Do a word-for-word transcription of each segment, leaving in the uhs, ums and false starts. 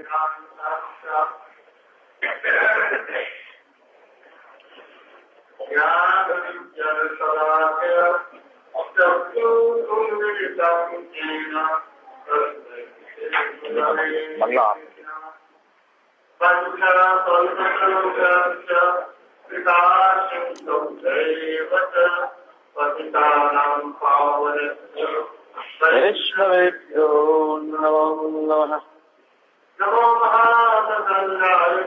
Bangla. Vaishnavebhyo namo namaha. Namo Mahadevaya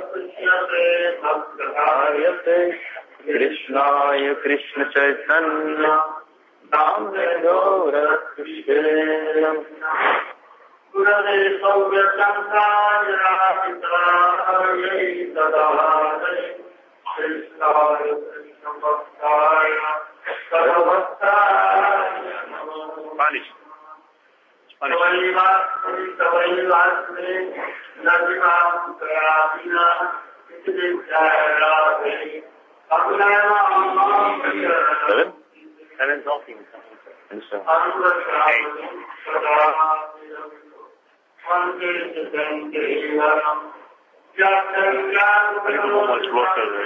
Krishnaya Krishna Chaitanya Namne Gaura Krishna Gurave Saurya Sankara Radhikaya Dadare Krishnaya Krishna Bhaktaya Sarvastaya Spanish. Seven? Seven talking. And so. Much closer there.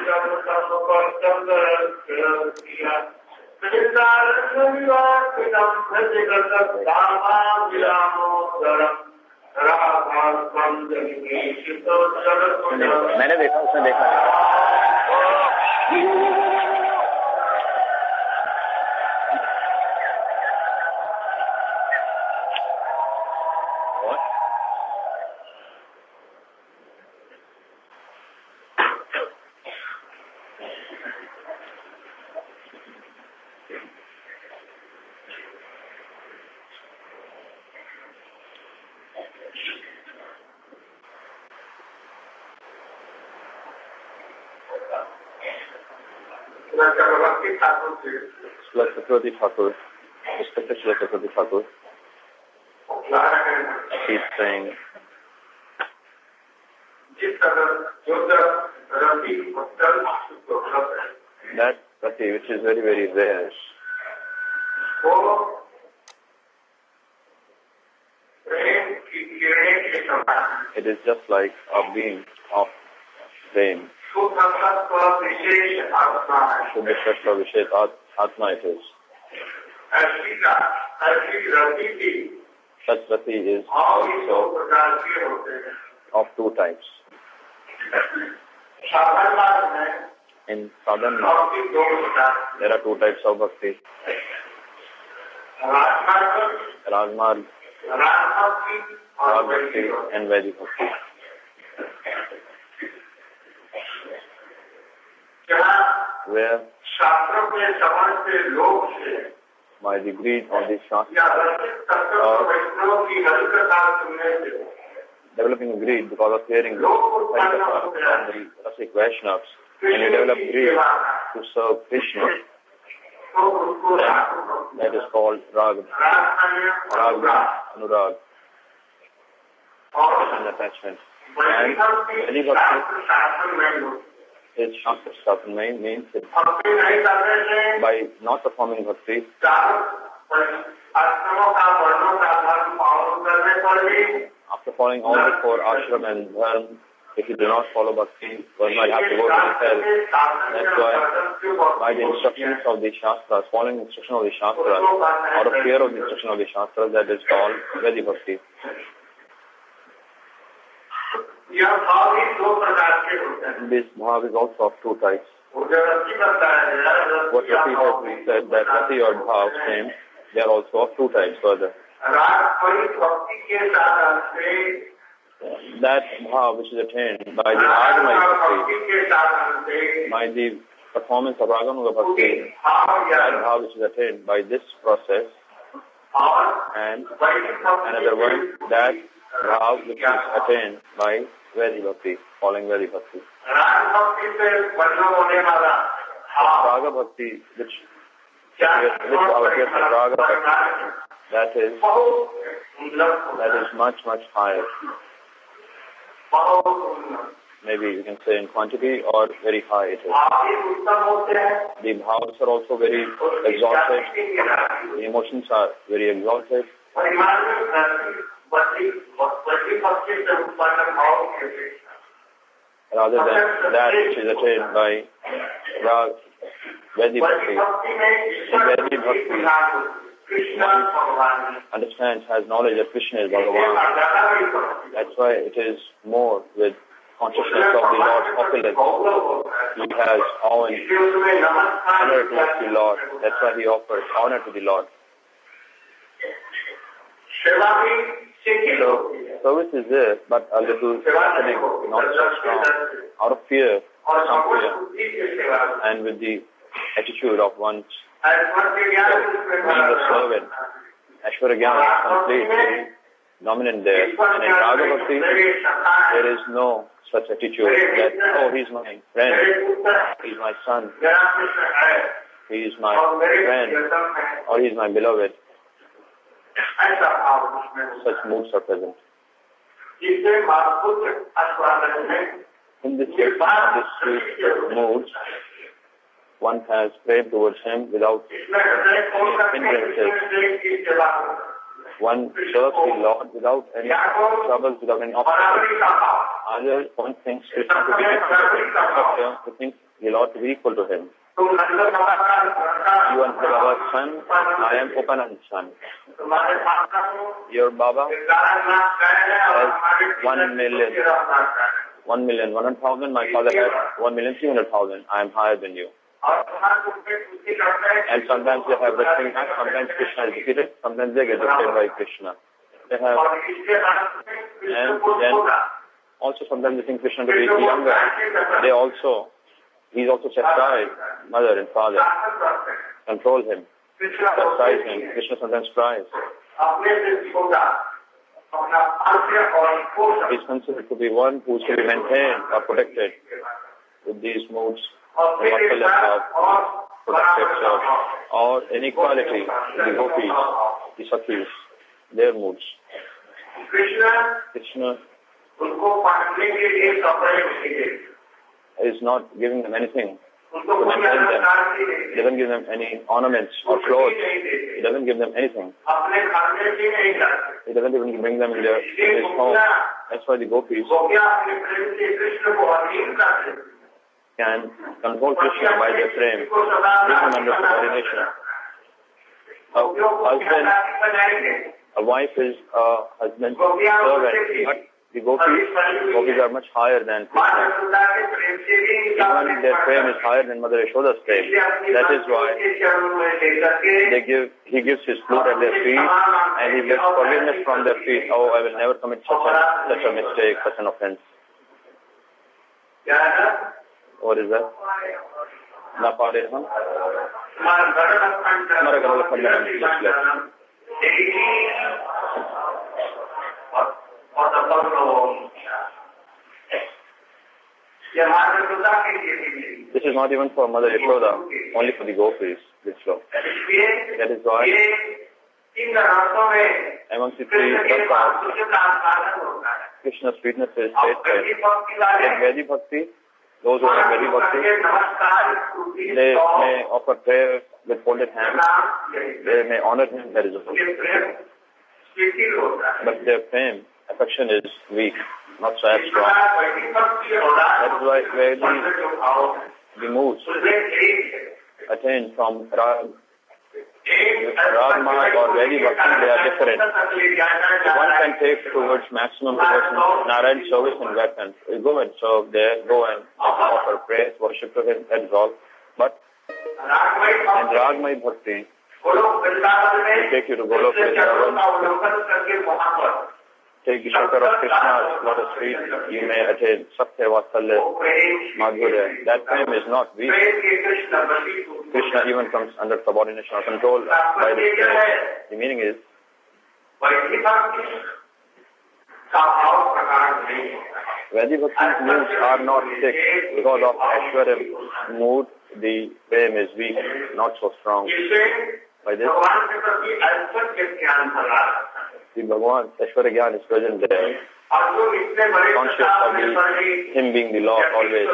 मैंने देखा उसने देखा Shri Chakravarti Thakur, respected Shri Chakravarti Thakur, he's saying that Rati, which is very, very rare, it is just like a beam of flame. Shuddha Sattva Vishet Atma it is. Such Rati is also of two types. In Sadhan there are two types of bhakti. Rajmarg, Rag Bhakti and Vedic Bhakti. Where by the greed of the Shastra or developing greed because of hearing the Rasic Vaishnavas, and you develop greed to serve Krishna, that is called Rag, Rag, Anurag, and attachment. And Vedic Bhakti is Shastra Shastra means it, by not performing bhakti, after following all the four ashram and dharma, if you do not follow bhakti, one might have to go to the hell. That's why, by the instructions of the Shastras, following the instruction of the Shastras, out of fear of the instruction of the Shastras, that is called Vedic Bhakti. This bhav is also of two types. What Rati has we said that Rati or bhav same, they are also of two types further. That bhav which is attained by the Ragamaya Bhakti, by the performance of Raganuga Bhakti, that bhav which is attained by this process, and another one, that bhav which is attained by Vedic Bhakti, following Vedic Bhakti. Raga Bhakti, which which our case of Raga Bhakti, that is that is much much higher. Maybe you can say in quantity or very high it is. The bhavs are also very exalted. The emotions are very exalted. rather than that which is attained by Rag, Vaidhi Bhakti. In Vaidhi Bhakti, one understands, has knowledge that Krishna is Bhagavan. That's why it is more with consciousness of the Lord's opulence. He has awe and honor towards the Lord. That's why he offers honor to the Lord. So, service is there, but a little happening, not so strong. Out of fear, some fear, and with the attitude of one's being a servant. Aishwarya Jnana is completely dominant there. And in Raga Bhakti, there is no such attitude that, oh, he's my friend, he's my son, he is my friend, or he is my beloved. Such moods are present. In this case, these two moods, one has prayed towards him without hindrances. One serves the Lord without any troubles, without any obstacles. Other one thinks Krishna to be equal, who thinks the Lord to be equal to him. You are Baba's son, I am Upanand's son. Your Baba has one million, one million, one hundred thousand. My father has one million, three hundred thousand. I am higher than you. And sometimes they have wrestling match, sometimes Krishna is defeated, sometimes they get defeated by Krishna. They have, and then also sometimes they think Krishna to be younger. They also, he's also chastised mother and father, control him, chastise him. Krishna sometimes cries. He's considered to be one who is to be maintained or protected with these moods. The of protected self, or inequality, the gopis, the sakhis, their moods. Krishna is not giving them anything to maintain them. He doesn't give them any ornaments or clothes. He doesn't give them anything. He doesn't even bring them in their, his home. That's why the gopis can control Krishna by their frame, bring him under subordination. A husband, a wife is a husband's servant, but the gopis, gopis are much higher than Krishna. Even their frame is higher than Mother Yashoda's frame. That is why they give, he gives his flute at their feet, and he gets forgiveness from their feet. Oh, I will never commit such a, such a mistake, such an offense. What is that? Na pare hum. Hamara garala khandana just This is not even for Mother Yashoda, only for the gopis, this sloka. That is why amongst the three rasas, Krishna's sweetness is tasted. In Vaidhi Bhakti, those who have Vaidhi Bhakti, they may offer prayer with folded hands, they may honor him, that is okay. But their fame, affection is weak, not so strong. That is why Vaidhi, the moods attained from Rag, Rag Marg or Vaidhi Bhakti, they are different. One can take towards maximum devotion, Narayan service and weapons. You go and serve there, go and offer praise, worship to him, that is all. But in Ragmai Bhakti, we take you to Golok Vrindavan, take the shelter of Krishna's lotus feet, you may attain Satya Vatsalya Madhurya. That time is not weak. Krishna even comes under subordination or control by the Spirit. The meaning is, Vaidhi Bhakti's moods are not thick. Because of Aishwarya mood, the flame is weak, not so strong. By this, the Bhagavan, Aishwarya Jnana is present there, conscious of the, him being the Lord always.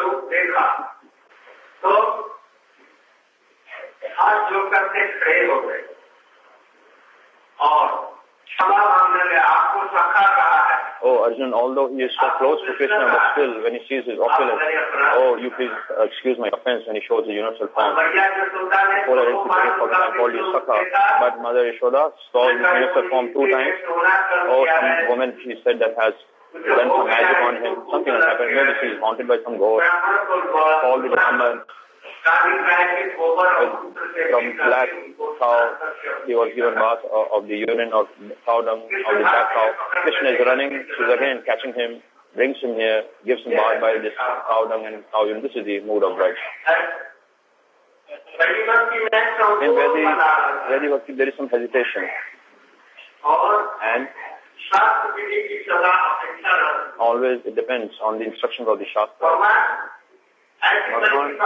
Oh, Arjun, although he is so close to Krishna, but still, when he sees his opulence, oh, you please uh, excuse my offense when he shows the universal form. Before I I called you Sakha, but Mother Yashoda saw his universal form two times. Oh, some woman, she said, that has done some magic on him. Something has happened. Maybe she is haunted by some ghost. All the Brahman. From black cow, he was given bath of the urine of cow dung of the black cow. Krishna is running, she's again catching him, brings him here, gives him bath by this cow dung and cow urine. This is the mood of bride. In Vedi, Vedi Bhakti, there is some hesitation. And always it depends on the instructions of the Shastra. Bhagwan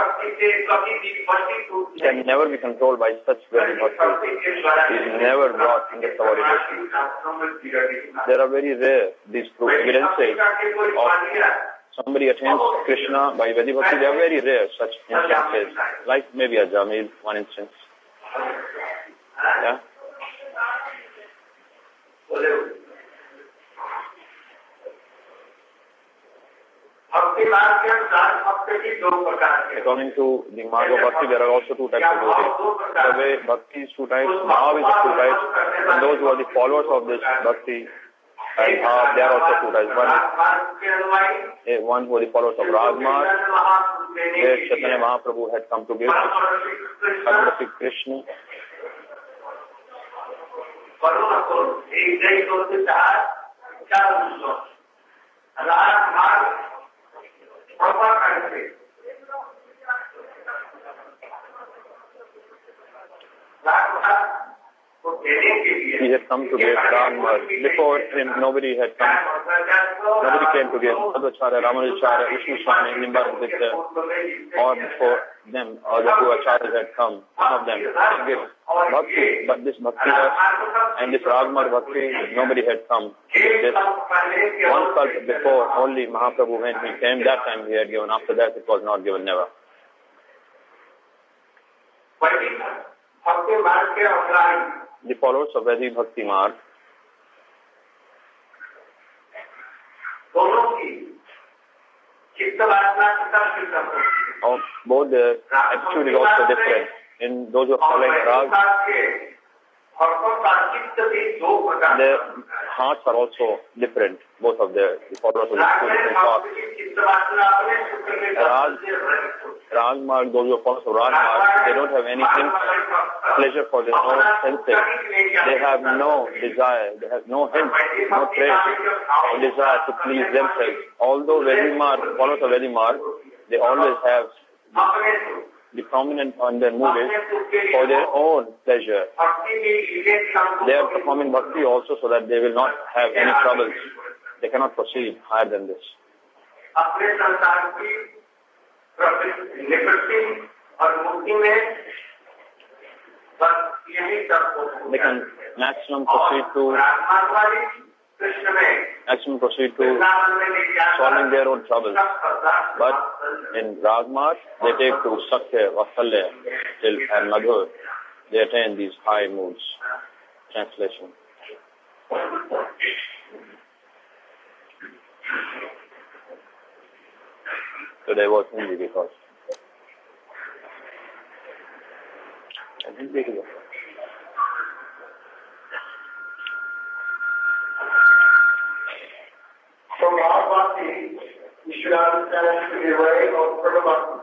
can never be controlled by such very bhakti. He is never brought in the subordination. There are very rare these evidences of somebody attains Krishna by Vedi Bhakti. They are very rare such instances, like maybe a Jamil, one instance. Yeah. According to the Marga Bhakti, there are also two types of devotees. The way Bhakti is two types, Bhav is two types, and those who are the followers of this Bhakti and Bhav, they are also two types. One, is, one who are the followers of Ragmarg, where Chaitanya Mahaprabhu had come to give Bhakti Krishna. He had come to give Ragmarg. Before him, nobody had come. Nobody came to give Madhvacharya, Ramanujacharya, Vishnu Swami, Nimbargaditya, or before them, or the two acharyas had come. None of them to give Bhakti. But this Bhakti and this Ragmarg Bhakti, nobody had come. This one cult before, only Mahaprabhu, when he came, that time he had given. After that, it was not given, never. The followers of Vedi Bhakti Marg, oh, both the attitude is also different. In those who are following Rag, their hearts are also different. Both of the, the followers of the two different paths. Rag, Ragmarg, those who are followers of Ragmarg, they don't have anything pleasure for their own senses. They have no desire, they have no hint, no trace or desire to please themselves. Although Vedi Marg, followers of Vedi Marg, they always have the prominent on their mood is for their own pleasure. They are performing bhakti also so that they will not have any troubles. They cannot proceed higher than this. They can maximum proceed to maximum proceed to solving their own troubles. But in Ragmarg, they take to Sakya, Vatsalya, till and Madhur. They attain these high moods. Translation. Today was Hindi because I didn't take it. From our bhakti, we should understand the array of Prabhu bhakti.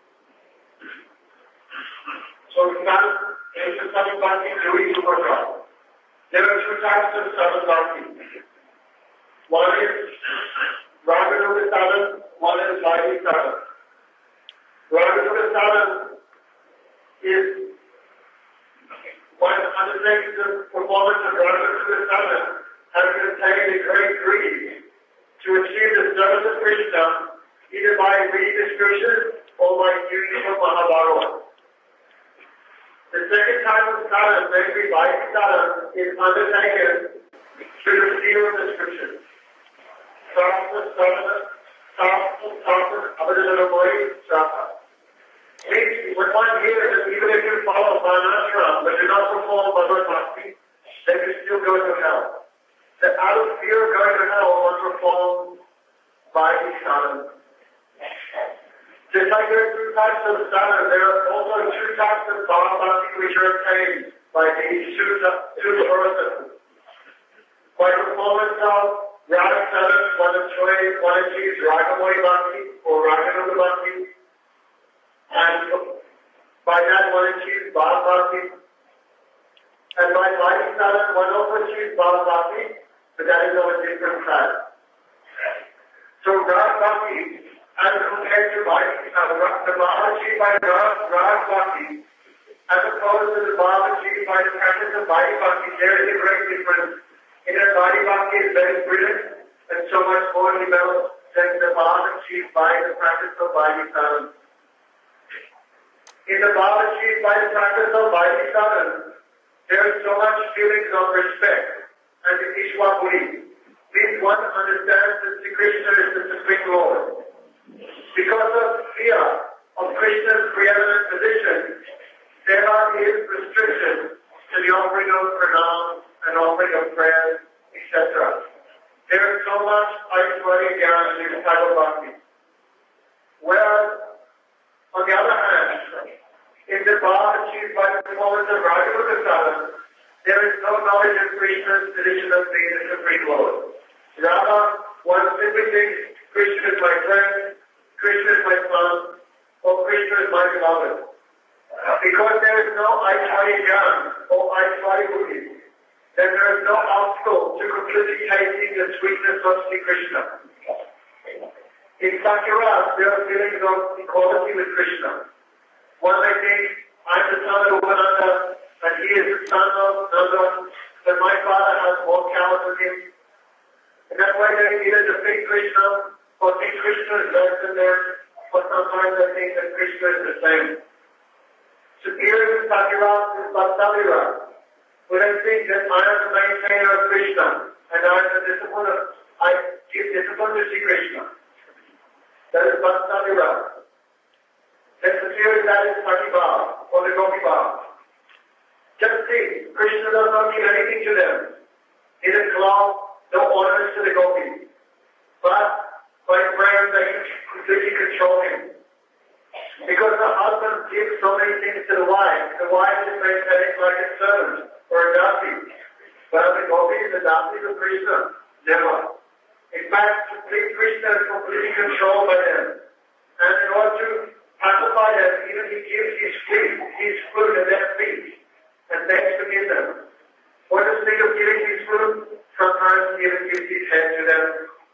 So we can enter Sarva bhakti to each Prabhu. There are two types of Sarva bhakti. One is Raganuga sadhan, one is Vaidhi sadhan. Raganuga sadhan is one undertakes the performance of Raganuga sadhan has attained a great greed to achieve the service of Krishna either by reading the scriptures or by using the Mahabharata. The second type of sadhana, namely Vaidhi sadhana, is undertaken through the seal of the scriptures. Shastra, sadhana, shastra, shastra, abhijanamoyi, shastra. What one hears is even if you follow Varnashram but do not perform Bhagavad Bhakti, they could still go to hell. That out of fear of going to hell was performed by the sadhana. Just like there are two types of sadhana, there are also two types of bhakti which are attained by these two, two persons. By performance of Raga sadhana, one achieves, one achieves Ragamoi Bhakti or Raganuga Bhakti, and by that one achieves Bhava Bhakti. And by Bhakti sadhana, one also achieves Bhava Bhakti, but that is on a different track. So Raga Bhakti, as compared to Bhakti, uh, the Bhava achieved by Raga Bhakti, as opposed to the Bhava achieved by the practice of Bhakti Bhakti, there is a great difference. In that Bhakti Bhakti is very brilliant and so much more developed than the Bhava achieved by the practice of Bhakti sadhana. In the Bhava achieved by the practice of Bhakti sadhana, there is so much feelings of respect and Ishwapuri. Means one understands that Sri Krishna is the Supreme Lord. Because of fear of Krishna's preeminent position, there are his restrictions to the offering of pranam and offering of prayers, et cetera. There is so much Aishwarya Jnana in this type of bhakti. Whereas, on the other hand, in the bhava achieved by the performance of Raganuga sadhana, there is no knowledge of Krishna's position of being the Supreme Lord. Rather, one simply thinks Krishna is my friend, Krishna is my son, or Krishna is my beloved. Because there is no Aishwarya Jnana or Aishwarya Buddhi, then there is no obstacle to completely tasting the sweetness of Sri Krishna. In Sakya-rasa, there are feelings of equality with Krishna. One may think, I'm the son of Upananda, and he is the son of Nanda, but my father has more talent than him. In that way, they either defeat Krishna, or think Krishna is less than them, or sometimes they think that Krishna is the same. Superior to Sakya-rasa is Bhaktavira. When I think that I am the maintainer of Krishna, and I am the discipline of, I give discipline to Sri Krishna. That is Bhaktavira. Then superior to that is Sakya-bhava, or the Gopi-bhava. Just see, Krishna does not give anything to them. Neither cloth, no ornaments to the gopis. But by prayer they completely control him. Because the husband gives so many things to the wife, the wife is maintained like a servant or a dasi. But the gopis, the dasis of Krishna, never. In fact, Krishna is completely controlled by them. And in order to pacify them, even he gives his flute, his flute at their feet, and begs to give them. What is the thing of giving his flute? Sometimes he even gives his head to them.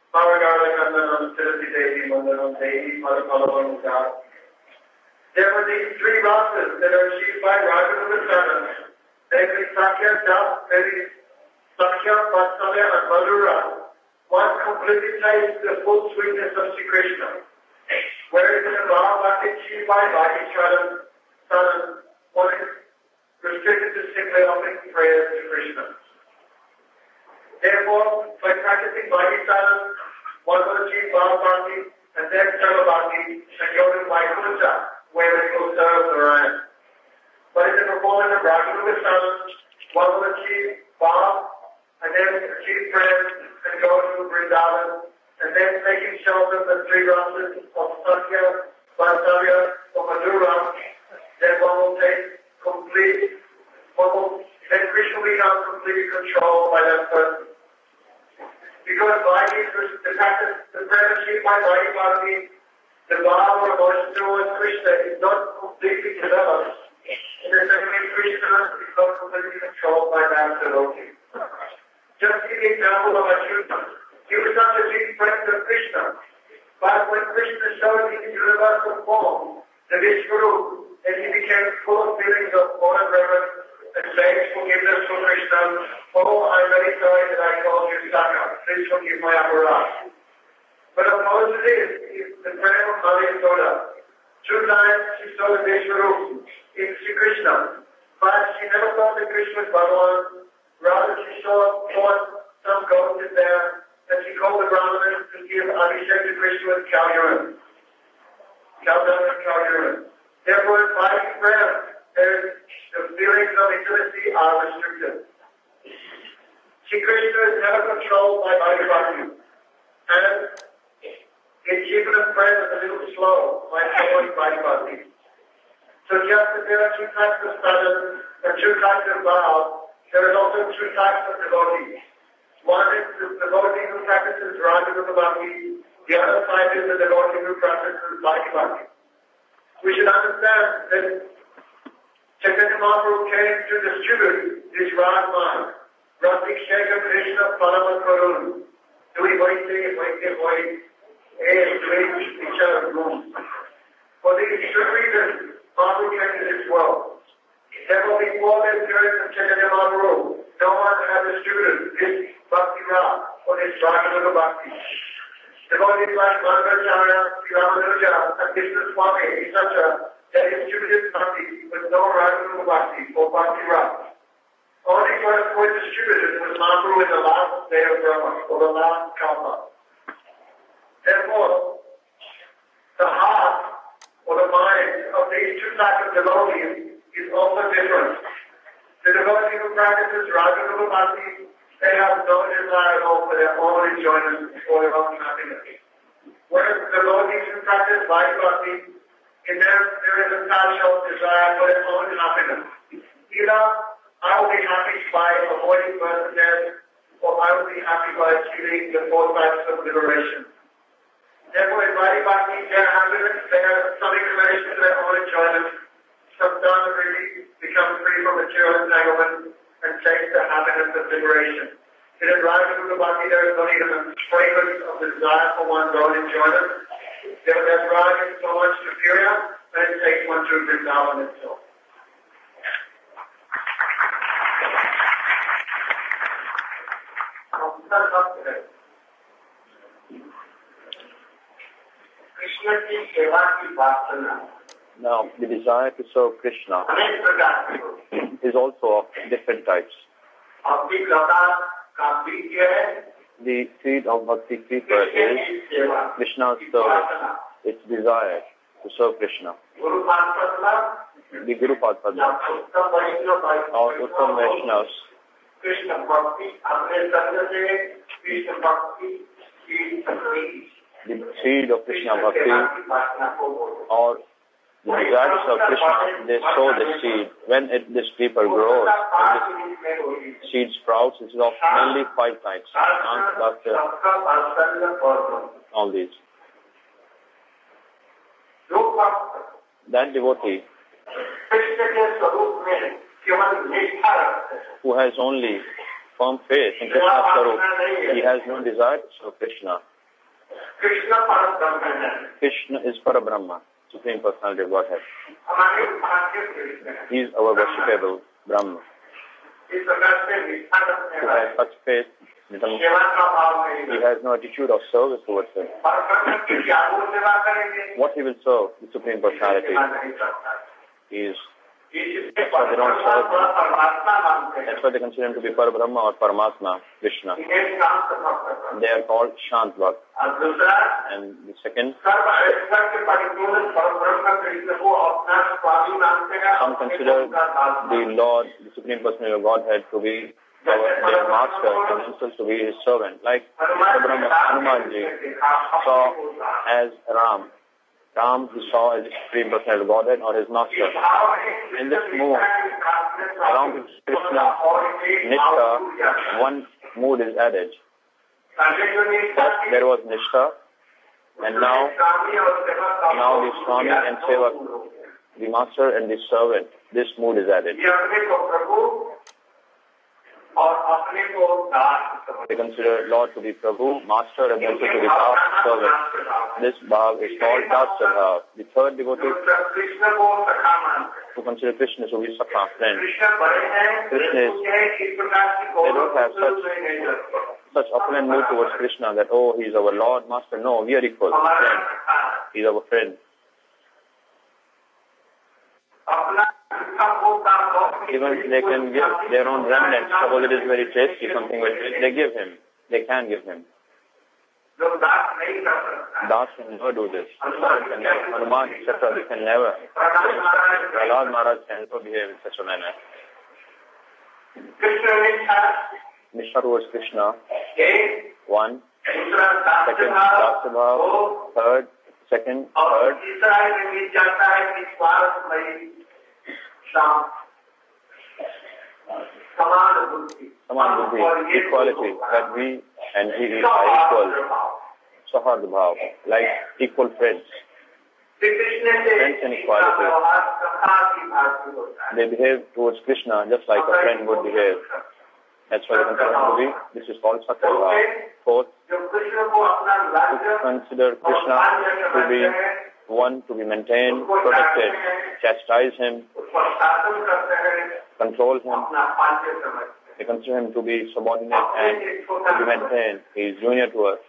There were these three rasas that are achieved by Raganuga sadhana. Namely Sakya, Das, Sakya, Vatsalya, and Madhura. One completely tastes the full sweetness of Sri Krishna. Whereas in the Bhava Bhakti achieved by Bhakti sadhana, one is restricted to simply offering prayers to Krishna. Therefore, by practicing Bhakti sadhana, one will achieve Bhava Bhakti, and then Sarva Bhakti, and go to Vaikuntha, where they will serve Narayan. But in the performance of Raganuga sadhana, one will achieve Bhava, and then achieve prayers, and go to Vrindavan, and then taking shelter of the three rasas of Sakya, Vatsalya, or Madhura, then one will take complete, one will, then Krishna will become completely controlled by that person. Because Bhakti is the practice, the prayer achieved by Bhakti Bhakti, the Bhava or emotion towards Krishna is not completely developed. In the same way, Krishna is not completely controlled by that devotee. Just give the example of Achyuta. He was not a big friend of Krishna. But when Krishna showed his universal form, the Vishvarup, and he became full of feelings of honor, reverence, and begged forgiveness for Krishna. Oh, I'm very sorry that I called you Saka. Please forgive my aparat. But opposed to this is the prayer of Mother Yasoda. Two times she saw the Vishvarup in Sri Krishna. But she never thought that Krishna was Bhagavan. Rather, she saw some ghost in there, and she called the Brahmanas to give Abhishek to Krishna with cow urine. Cow dung and cow urine. Therefore, in Bhakti prayer, the feelings of intimacy are restricted. Sri Krishna is never controlled by Bhakti. And in keeping a friend is a little slow by following Bhakti. So just as there are two types of sadhus and two types of vows, there is also two types of devotees. One is the devotee who practices Rajaguta Bhakti. The other type is the devotee who practices Bhakti. We should understand that Chaitanya Mahaprabhu came to distribute this Raj Marg. Rasik Shekhar Krishna Parama Karun. Dui Vaite, Vaite, Vaite, Eh, Dui, Vichar, Gum. For these two reasons, Mahaprabhu came to this world. Therefore, before the appearance of Chaitanya Mahaprabhu, no one had distributed this Bhakti Raj or this Rajaguta Bhakti. Devotees like Madhvacharya, Sri Ramanuja, and Krishna Swami, et cetera, they distributed Bhakti with no Rajaguta Bhakti or Bhakti Raj. Only what was distributed was Mahaprabhu in the last day of Brahma, or the last Kalpa. Therefore, the heart or the mind of these two types of devotees is also different. The devotee who practices Rajaguta Bhakti, they have no desire at all for their own enjoyment or their own happiness. Whereas the devotees who practice Bhakti Bhakti, in them there is a special desire for their own happiness. Either I will be happy by avoiding birth and death, or I will be happy by achieving the four types of liberation. Therefore, in Bhakti Bhakti, their happiness, their some inclination to their own enjoyment, some done really become free from material entanglement and taste the happiness of liberation. In a Rajaguta Bhakti, there is not even a fragrance of desire for one's own enjoyment. Their Raj is so much superior that it takes one to Vrindavan itself. Now, the desire to serve Krishna is also of different types. The seed of Bhakti Kripa is Krishna's service, its desire to serve Krishna. The Guru Padma or Uttam Vaishnavas, Krishna Bhakti, Apne Sangate, Krishna Bhakti, the seed of Krishna Bhakti or the desires of Krishna, they sow the seed. When it, this creeper grows, when this seed sprouts, it is of mainly five types. All these. That devotee who has only firm faith in Krishna's Sarup, he has no desire to serve Krishna. Krishna is Parabrahma, Supreme Personality of Godhead. He is our worshipable Brahma. Who has such faith, he has no attitude of service towards him. What he will serve, the Supreme Personality, is that's why they don't serve him. That's why they consider him to be Parabrahma or Paramatma, Krishna. They are called Shant Bhakt. And the second, some consider the Lord, the Supreme Personality of Godhead, to be their master and themselves to be his servant. Like Parabrahma Hanumanji saw as Ram. Ram he saw as the Supreme Personality of Godhead or his master. In this mood, along with Krishna, Nishtha, one mood is added. First there was Nishtha, and now, now the Swami and Sevak, the master and the servant, this mood is added. They consider Lord to be Prabhu, Master, and also to be Bhav, servant. This Bhav is called Dasya Bhav. The third devotee who consider Krishna to be Sakha, friend. Krishna is, they don't have such, such opulent mood towards Krishna that, oh, he is our Lord, Master. No, we are equal. Friend. He is our friend. Even they can give their own remnants, suppose it is very tasty, something very tasty, they give him. They can give him. Das can never do this. Hanuman, et cetera, they can never. Prahlad Maharaj can never behave in such a manner. Nishtha towards Krishna, one. Second, Dasya Bhav, third, second, third. Saman Buddhi, equality, that we and he are equal. Sahad Bhav, like equal friends. Friends and equality. They behave towards Krishna just like a friend would behave. That's why they consider him to be. This is called Satya Bhav. Fourth, to consider Krishna to be one, to be maintained, protected, chastise him, control him. They consider him to be subordinate and to be maintained. He is junior to us.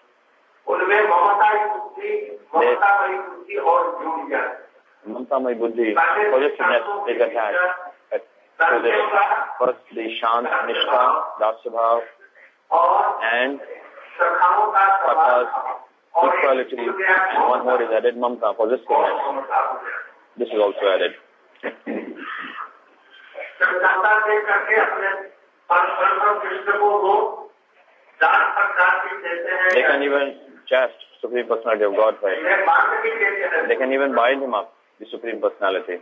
Mamta-mayi buddhi, possessiveness is attached to this. First, the Shant, Nishtha, Dasya Bhav, and Sakha's equality, and one more is added, Mamta, possessiveness. This is also added. They can even chaste Supreme Personality of Godhead. They can even bind him up, the Supreme Personality.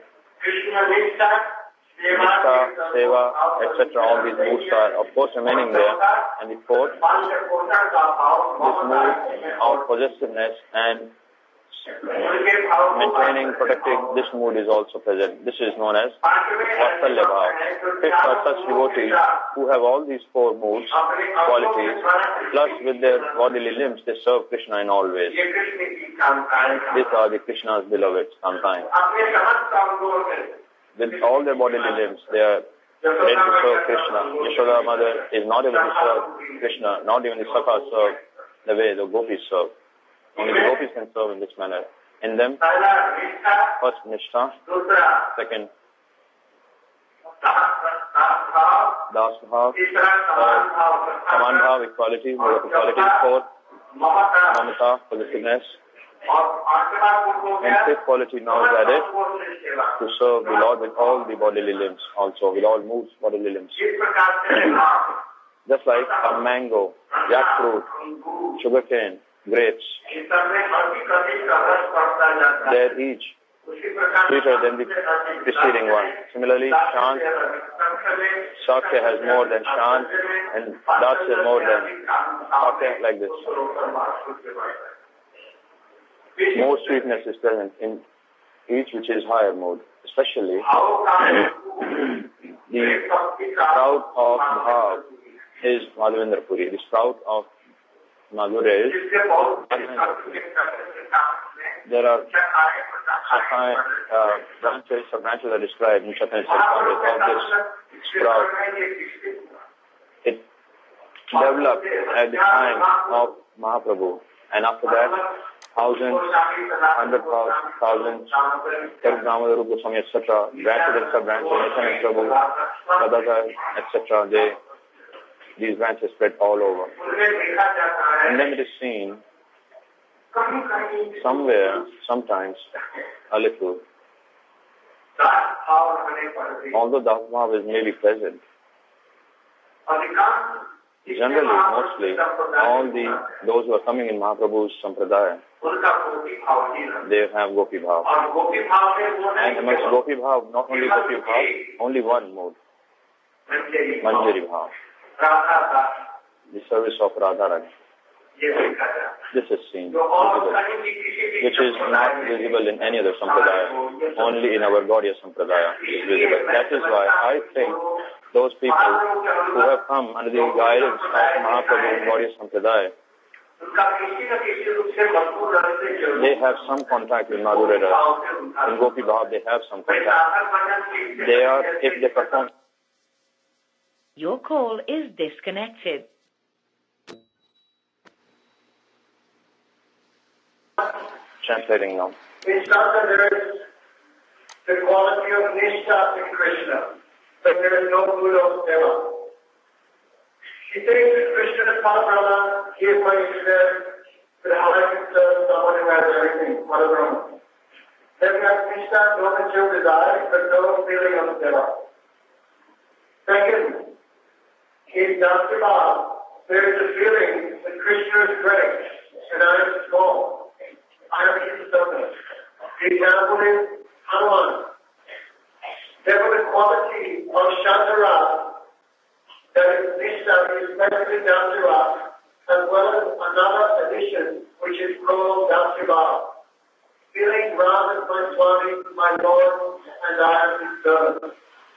Nishtha, Seva, et cetera. All these moods are, of course, remaining there. And the fourth, this mood of possessiveness and maintaining, protecting, this mood is also present. This is known as Vatsalya Bhav. Fifth are such devotees who have all these four moods, qualities, plus with their bodily limbs, they serve Krishna in all ways. These are the Krishna's beloveds sometimes. With all their bodily limbs, they are ready to serve Krishna. Yashoda mother is not able to serve Krishna, not even the Sakha serve the way the gopis serve. Only the gopis can serve in this manner. In them, first Nishtha, second Das Bhav, third Saman Bhav, equality, mode of equality, fourth Mamata, possessiveness, and fifth quality now is added to serve the Lord with all the bodily limbs, also with all moods, bodily limbs. Just like a mango, jackfruit, sugarcane, grapes, they're each sweeter than the preceding one. Similarly, Shant, Sakya has more than Shant, and Dasya more than Sakya, like this. More sweetness is present in each which is higher mode, especially the sprout of Bhav is Madhavendra Puri. The sprout of Madhura is Madhavendra Puri. There are uh, branches, sub-branches are described in Chaitanya Charitamrita of this sprout. It developed at the time of Mahaprabhu, and after that, thousands, hundred thousands, Karan Damodar Rupa Goswami, et cetera, branches and sub-branches, Chaitanya Prabhu, Radhakar, et cetera, they, these branches spread all over. And then it is seen somewhere, sometimes, a little, although the Bhav is maybe present, generally, mostly, all the those who are coming in Mahaprabhu's Sampradaya, they have Gopi Bhav. And amongst Gopi Bhav, not only Gopi Bhav, only one mode, Manjari Bhav, the service of Radharani. This is seen, visible, which is not visible in any other Sampradaya, only in our Gaudiya Sampradaya is visible. That is why I think those people who have come under the guidance of Mahaprabhu in Gaudiya Sampradaya, they have some contact with Madhura Rasa. In Gopi Bhav, they have some contact. They are, if they perform... Your call is disconnected. Translating now. Nishtha, there is the quality of Nishtha in Krishna, but there is no good of Seva. He thinks Krishna is Mahaprabhu, he is my Ishwar, but how I can serve someone who has everything, Mahaprabhu. Then we have Nishtha, no mature desire, but no feeling of Seva. Second, in Doctor Bob, there is a feeling that Krishna is great and I am small. I am his servant. The example is Hanuman. There was a quality of Shantara that is Nishta, especially Dasira, as well as another addition which is called Dasira. Feeling Ram as my Swami, my Lord, and I am his servant.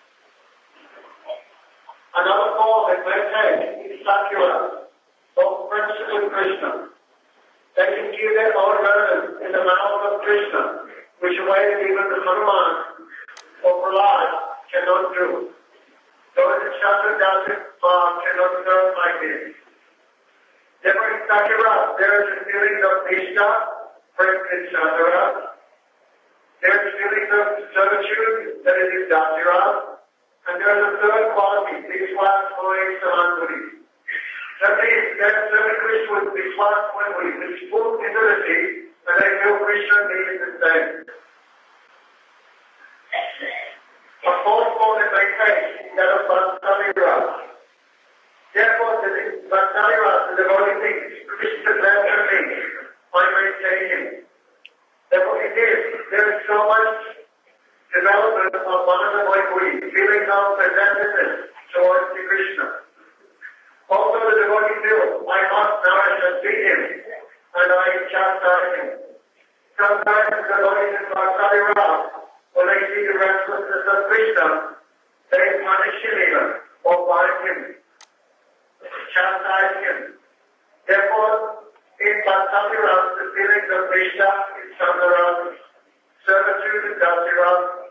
Another form that may take is Sakura, of friendship with Krishna. They can give their own relevance in the mouth of Krishna, which way even the Hanuman or Prahlad cannot do. Those in Shastra Dasya cannot serve like this. Therefore in Sakura, there is a feeling of Nishta, friend in Chandra. There is a feeling of servitude that is in Dasira. And there is a third quality, Vishwas Moy Samanpuri. That means that serving Krishna with Vishwas Moy, which is full intimacy, and they feel Krishna means the same. A fourth form that they take is that of Bhaktali Ras. Therefore, the Bhaktali Ras, the devotee thinks, Krishna is there for me. I may take him. Therefore, it is. There is so much development of Manasa Moikuri, feelings of possessiveness towards the Krishna. Also, the devotee feels, I must now I shall see him, and I chastise him. Sometimes the devotees in Bhaktali Ras, when they see the restlessness of Krishna, they punish him even, or bind him, chastise him. Therefore, in Bhaktali Ras, the feelings of Krishna in Chandra, servitude in Dasira,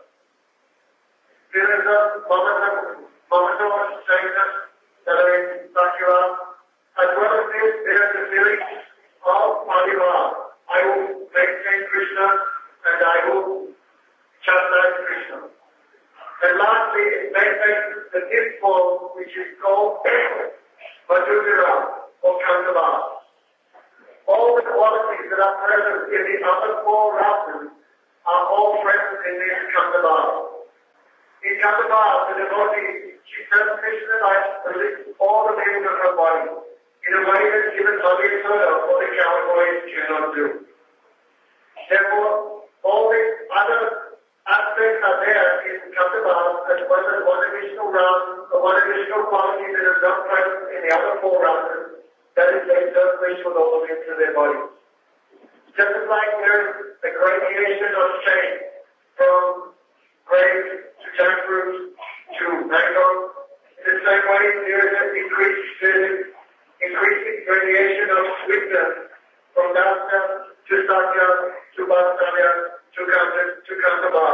feelings of Mamata or straightness that are in Sakura, as well as this, there is the feeling of Madhiva. I will maintain Krishna and I will chastise Krishna. And lastly, it may take the fifth form, which is called Madhudira or Kandava. All the qualities that are present in the other four rasas are all present in this Kandava. In Kandava, the devotee, she says Krishna life all the limbs of her body in a way that even Madhya or the cowboys cannot do. Therefore, all the other aspects are there in Kandava as well as one additional round, or one additional quality that is not present in the other four rounds. That is, they serve Krishna with all the limbs of their body. Just as like there's a gradation of change from grapes to jackfruit to mango, in the same way there is an increased, increasing gradation of sweetness from Dasa to Sakya to Bhaktaya to Kanta to Kantava.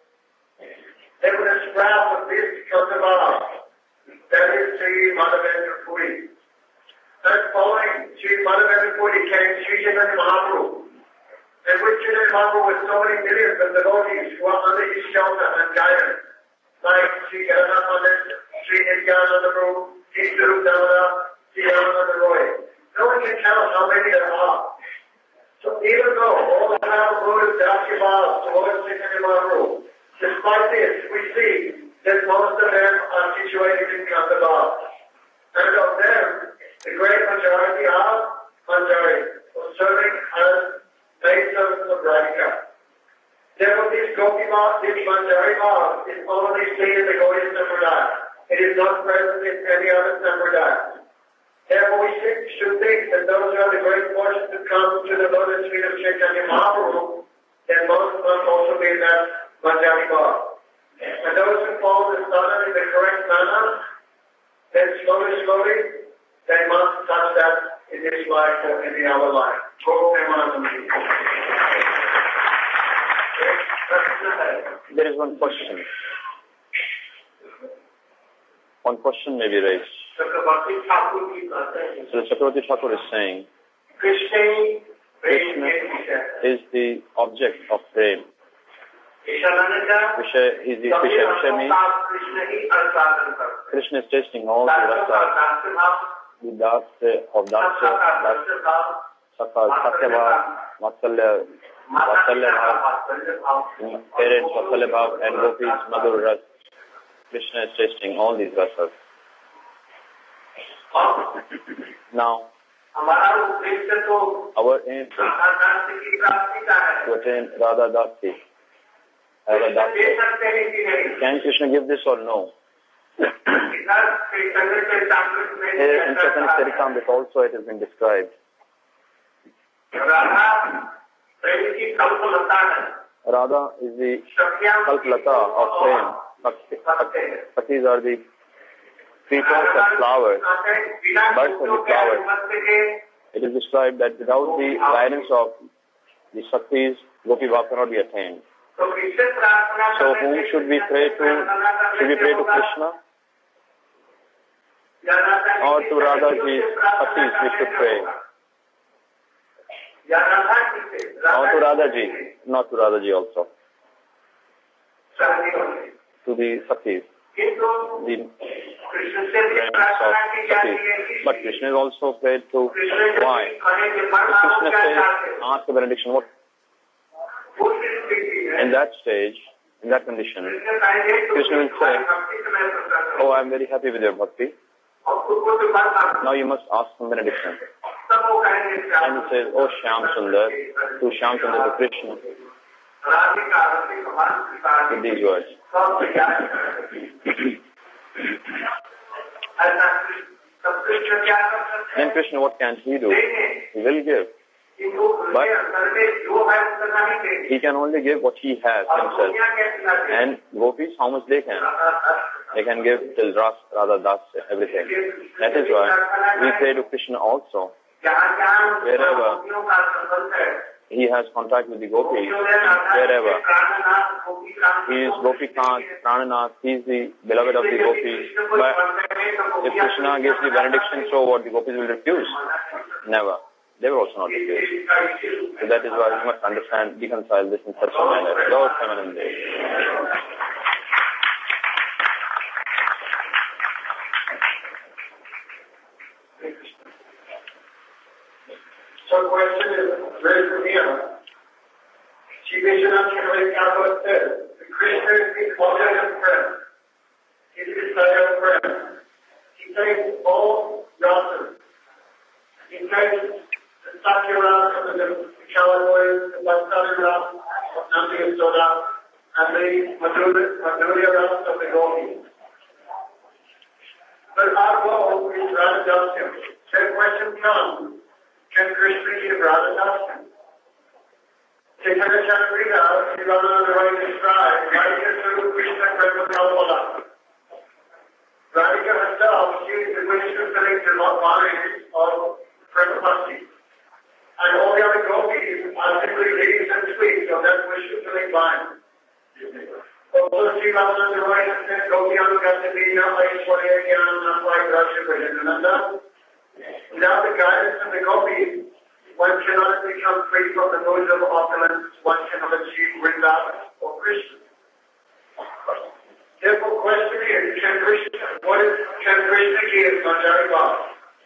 Then with a sprout of this Kantava, that is Sri Madhavendra Puri. That following Sri Madhavendra Puri came Sri Chaitanya Mahaprabhu. And with Chaitanya Mahaprabhu with so many millions of devotees who are under his shelter and guidance, like Sri Gadadhar Pandit, Sri Nityananda Prabhu, Sri Sarup Damodar, Sri Ramananda Roy. No one can tell how many there are. So even though all the power motives Dasya towards Chaitanya Mahaprabhu, despite this, we see that most of them are situated in Kandava. And of them, the great majority are Manjari, serving as maidservants of Radhika. Therefore, this Gopima, this Manjari Bhav is only seen in the Gaudiya Sampradaya. It is not present in any other Sampradaya. Therefore, we should think that those who have the great fortune to come to the lotus feet of Chaitanya Mahaprabhu, then most must also be in that Manjari Bhav. And those who follow the sadhana in the correct manner, then slowly, slowly, they must touch that in this life or in the other life. There is one question. One question may be raised. So Chakravarti Thakur is saying, Krishna is the object of prem. Vishay is the Vishay. Vishay means Krishna is tasting all the rasas. The Dasya of Dasya, Sakha, Satyabhav, Vatsalya, Vatsalya Bhav, parents, Vatsalya Bhav, and Gopis, Madhur Ras. Krishna is tasting all these rasas. Now, our aim is to attain Radha Dasi. Radha Dasi. Can Krishna give this or no? Here in Chaitanya Charitamrita also it has been described. Radha is the Kalpalata of Prem. Saktis are the creepers of flowers, buds of the flowers. It is described that without the guidance of the Saktis, Gopi Bhav cannot be attained. So whom should we pray to? Should we pray to Krishna? Or to Radhaji's Saktis we should pray? Or to Radhaji? Not to Radhaji also. To the Saktis. The friends of Saktis. But Krishna is also prayed to. Why? Krishna says, ask the benediction. What? In that stage, in that condition, Krishna will say, oh, I am very happy with your bhakti. Now you must ask for benediction. And he says, oh Shyam Sundar, to Shyam Sundar to Krishna. With these words. Then Krishna, what can he do? He will give. But he can only give what he has himself. And gopis, how much they can? They can give till Ras, Radha Das, everything. That is why we pray to Krishna also. Wherever he has contact with the gopis, wherever he is Gopikant, Prananath, he is the beloved of the gopis. But if Krishna gives the benediction, so what, the gopis will refuse? Never. They will also not refuse. So that is why we must understand, reconcile this in such a manner. Lord, feminine day. So the question is very familiar. Shri Vishwanath Chakravarti Thakur says, the Krishna is the object of prayer. He is the desire of prayer. He takes all rasas. He takes the Sakya Rasa, the Chalavoy, the Vatsari Rasa of Nandi and Soda, and the Madhurya Rasa of the Gopis. But our goal is Radha Dasya. So the question comes, can Krishna give Radha Dasya? Chaitanya Charitamrita, Sri Radhananda Roy described, Radhika Suru Krishna Prema Kalpala. Radhika herself, she is the wish to select the bodies of Prema Bhakti. And all the other gopis are simply ladies and sweets of that wish to select vine. Also, Sri Radhananda Roy said, Gopi Anugasadina, Aishwarya Jnana, Vairashya Prajananda. Without the guidance of the gopis, one cannot become free from the mood of opulence, one cannot achieve Vrindavan or Krishna. Therefore, question is, can Krishna, what is, can Krishna give Manjari Bhav?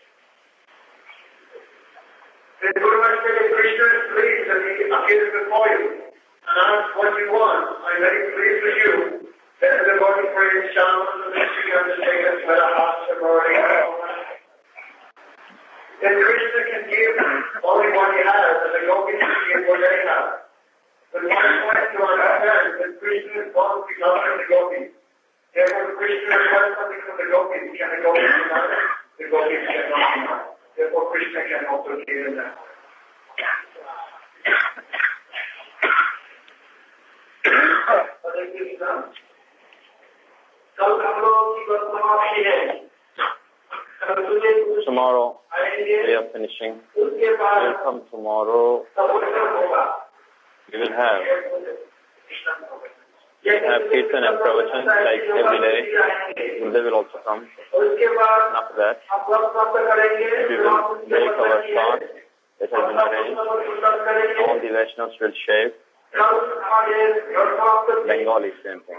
The Guru Maharaj said, if Krishna is pleased and he appears before you and asks what you want, I'm very pleased with you, then the body prays Shama and the Shri undertakes Vedahasa Gauri. Then Krishna can give only what he has, and the gopis can give what they have. But one point to understand that Krishna is born because of the gopis. Therefore, Krishna requires something from the gopis. Can the gopis deny it? The gopis cannot deny it. Therefore, Krishna can also give in that. Hare Krishna. कल हम लोग की वर्तमान है Tomorrow, we are finishing. We will come tomorrow. We will have, have Kirtan and Pravachan like every day. They will also come. And after that, we will break our fast that has been arranged. All the Vaishnavas will shave. Bengali, same thing.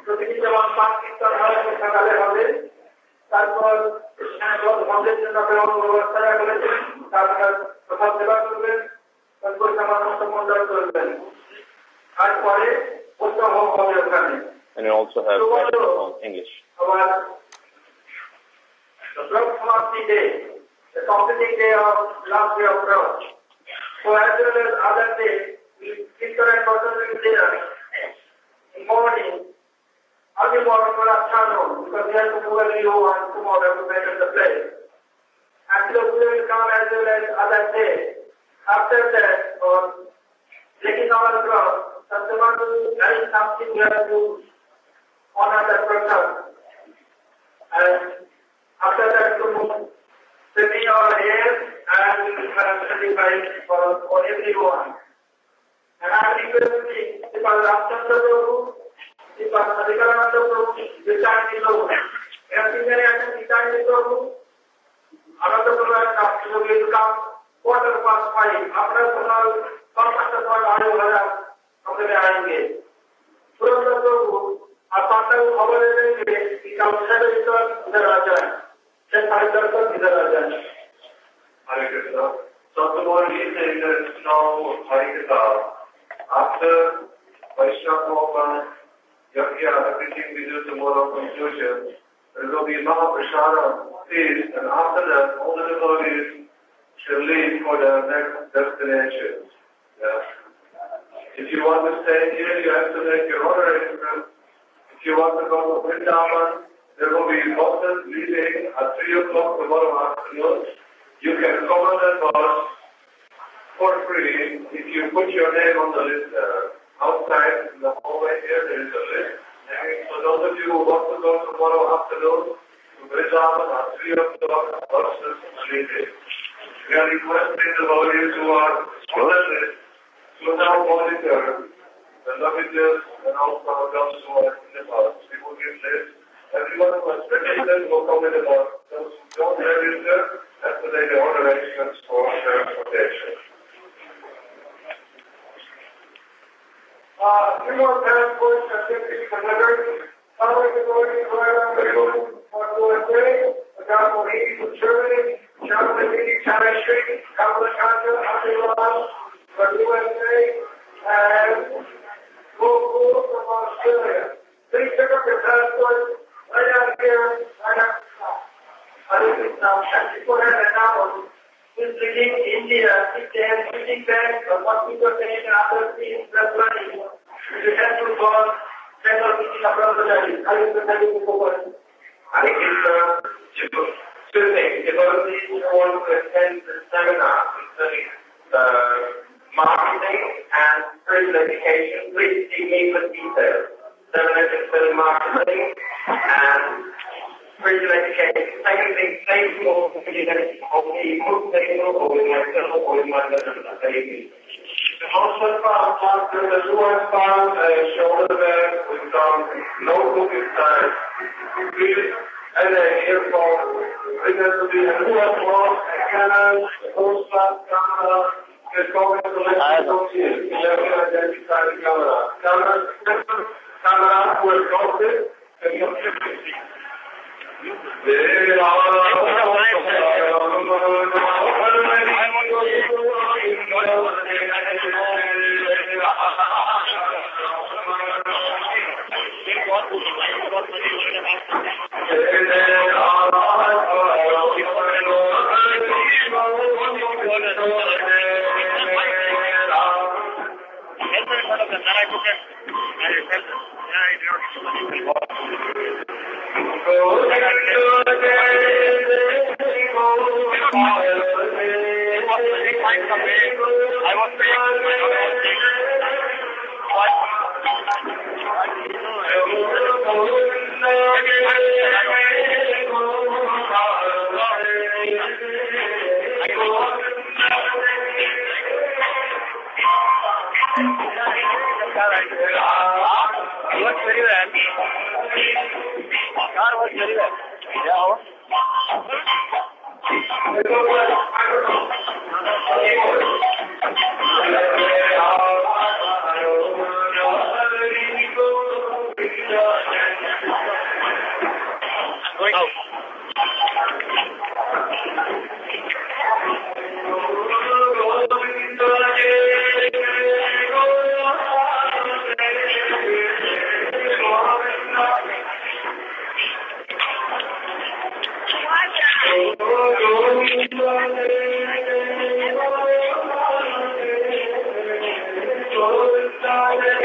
তারপর মন্দিরের জন্য ব্যবস্থা করেছেন, তারপর প্রসাদ সেবা করবেন, তারপর সমস্ত মন্ডল করবেন, তারপরে উত্তম হোম হবে ওখানে। And you also have English. the Brahma Samadhi day, the completing day of last day of Brahma. So as well as other days, we different persons will be there in morning, early morning or afternoon, because we have to move early and tomorrow to make the place. And so we will come as well as other day. After that, or taking our cross, customer will carry something we have to honor that person. And after that, to setting our hair and we will have sacrifice for, for everyone. And I am requesting Sripad Ramchandra Prabhu, Sripad Madhikaranda Prabhu, Vichandi Prabhu, and senior actor Vichandi Prabhu, another Prabhu will come quarter past five. After Sonal, Pankata Sonal Aayu Hara, अपने आएंगे तुरंत प्रभु आप पांडव खबर देंगे कि counsellor इधर आ जाए छह साढ़े दस तक इधर आ जाए Hare Krishna. So tomorrow is the now Hare Krishna. After Vaishnava Mohan, Yagya, everything we do tomorrow conclusion, there will be Mahaprasada feast, and after that all the devotees shall leave for their next destination. Yeah. If you want to stay here, you have to make your own arrangement. If you want to go to Vrindavan, there will be buses leaving at three o'clock tomorrow afternoon. You can come on that bus for free if you put your name on the list there. Outside in the hallway here, there is a list. And so those of you who want to go tomorrow afternoon to Vrindavan at three o'clock, buses leaving. We are requesting the devotees who are on that list to now monitor the luggages and also those who are in the bus. We will give lists. Everyone who has registered will come in the bus. Those who don't register have to make their own arrangements for transportation. Uh, three more passports have been delivered. Following the authorities for U S A, the Gospel Lady from Germany, Jonathan Lady, China Street, Kamala Kanta, Abdullah, from U S A, and Gokul from Australia. Please pick up your passports right out here, right out I think it's now twenty-four hundred dollars. Visiting India, if they have fifty bags or what people say in other things, that's money. You have to go ten or fifteen abroad the day. I think that's how you go on. I think it's uh, two things. Devotees who want to attend the seminar concerning uh, marketing and spiritual education, please see me for details. Seminar concerning marketing and spiritual education. Second thing, thank you all for the motivational or with myself or with my baby. The also found after the Suez found a shoulder bag with some notebook inside, and a earphone. Bring us to the Suez watch, a cannon, a postcard, camera. Is going to let you go here. You have to identify the camera. Camera, camera will go there, and you'll see. Hare